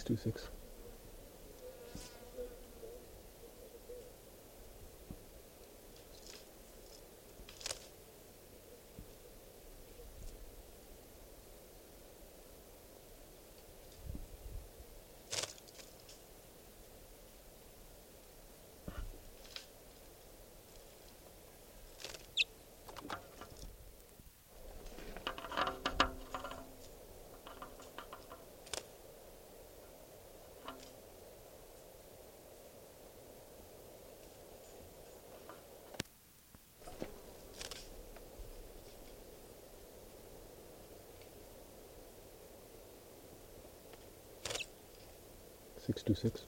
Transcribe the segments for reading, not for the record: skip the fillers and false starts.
626. Six two six.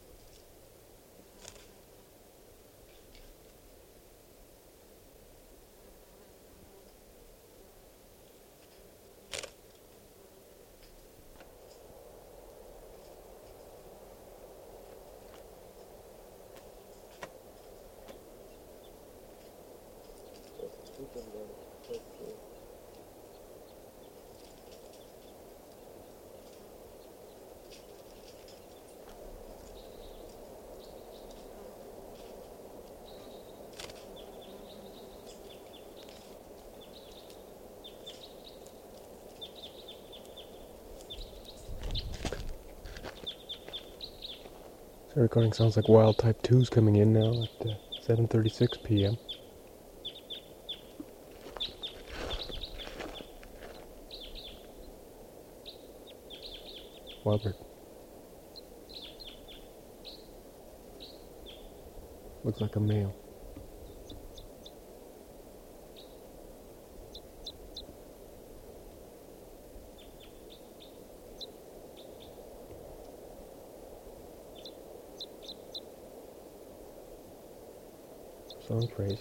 The recording sounds like Wild Type 2's coming in now at 7:36 p.m. Wildbird. Looks like a male. Song phrase.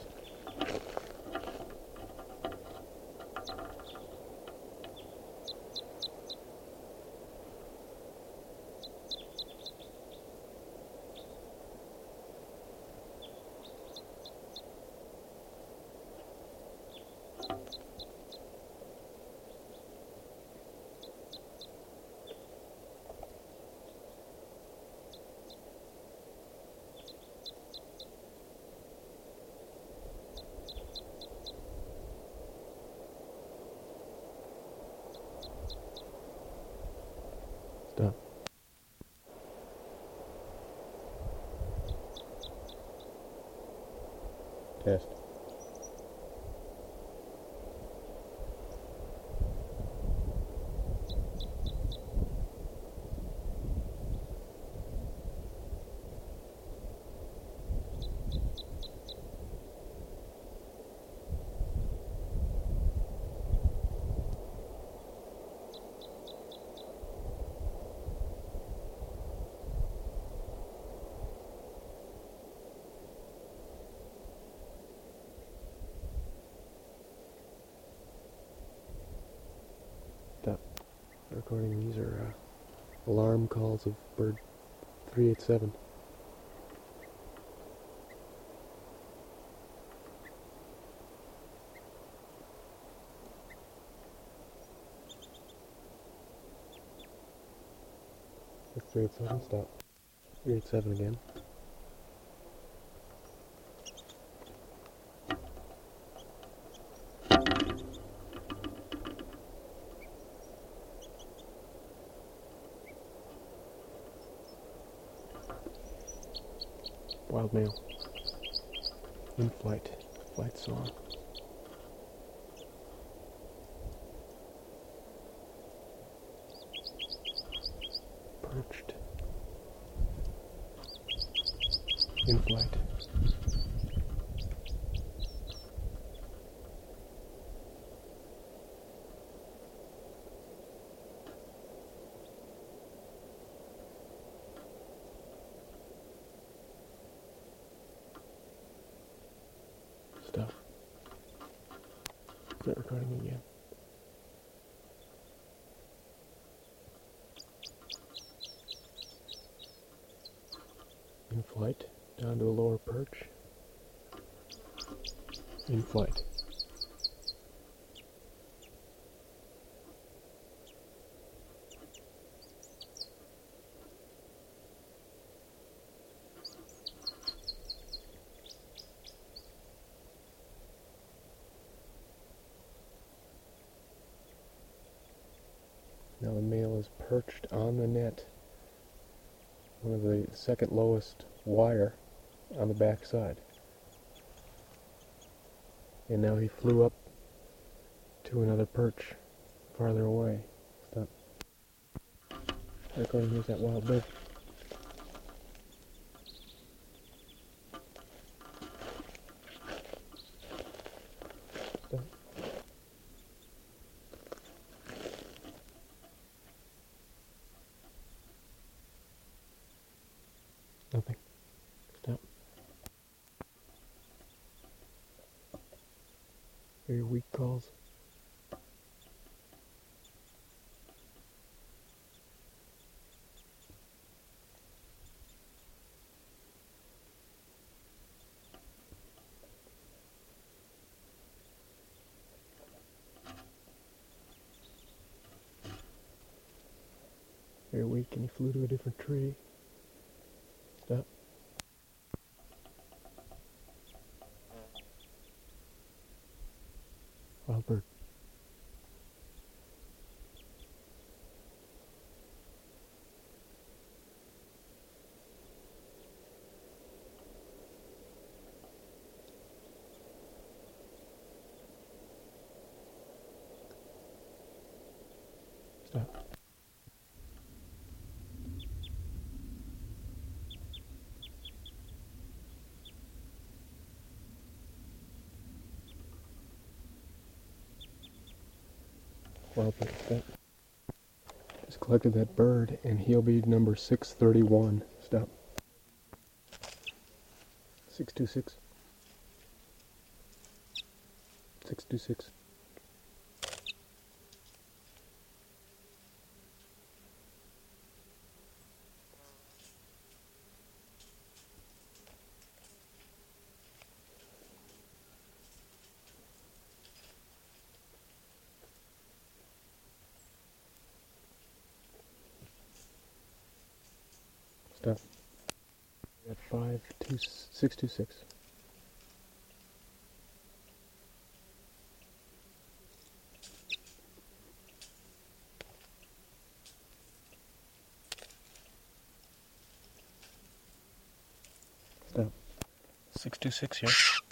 Stop. Test. Stop. Recording these are alarm calls of bird 387. That's 387, stop. 387 again. Wild male. In flight. Flight song. Perched. In flight. Stop. Start recording again. In flight, down to a lower perch. In flight. is perched on the net, one of the second lowest wire on the back side. And now he flew up to another perch farther away. Stop. Recording, here's that wild bird. Stop. Nothing. Stop. Hear your weak calls. Very weak, and he flew to a different tree. Stop. Wild bird. Stop. Wild bird. Stop. Just collected that bird, and he'll be number 631. Stop. 626. 626. Stop. At 626. Stop. 626 here.